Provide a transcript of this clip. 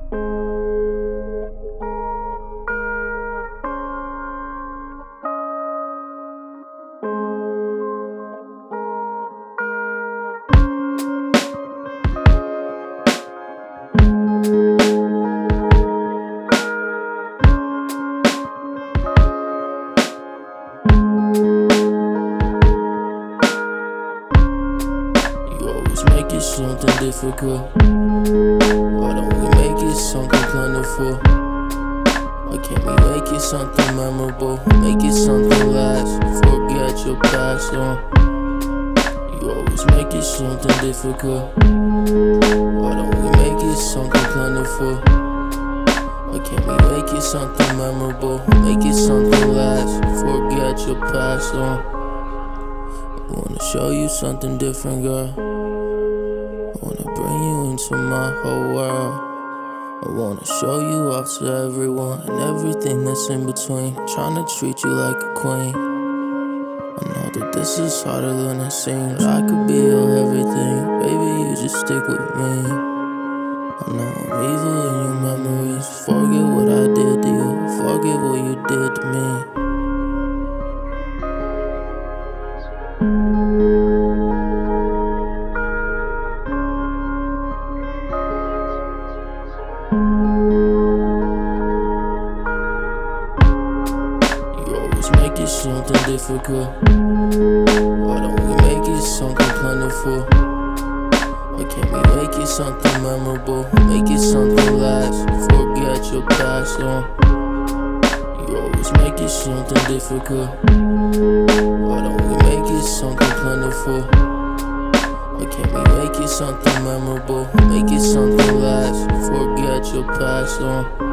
Make it something difficult. Why don't we make it something plentiful? Why can't we make it something memorable? Make it something last, forget your past on. You always make it something difficult. Why don't we make it something plentiful? Why can't we make it something memorable? Make it something last, forget your past on. I wanna show you something different, girl. I wanna bring you into my whole world. I wanna show you off to everyone and everything that's in between. Tryna treat you like a queen. I know that this is harder than it seems. I could be your everything, baby, you just stick with me. I know I'm evil in your memories. Forget what I did to you, forget what you did to me. Make it something difficult. Why don't we make it something plentiful? Why can't we make it something memorable? Make it something last, forget your past on. You always make it something difficult. Why don't we make it something plentiful? Why can't we make it something memorable? Make it something last, forget your past on.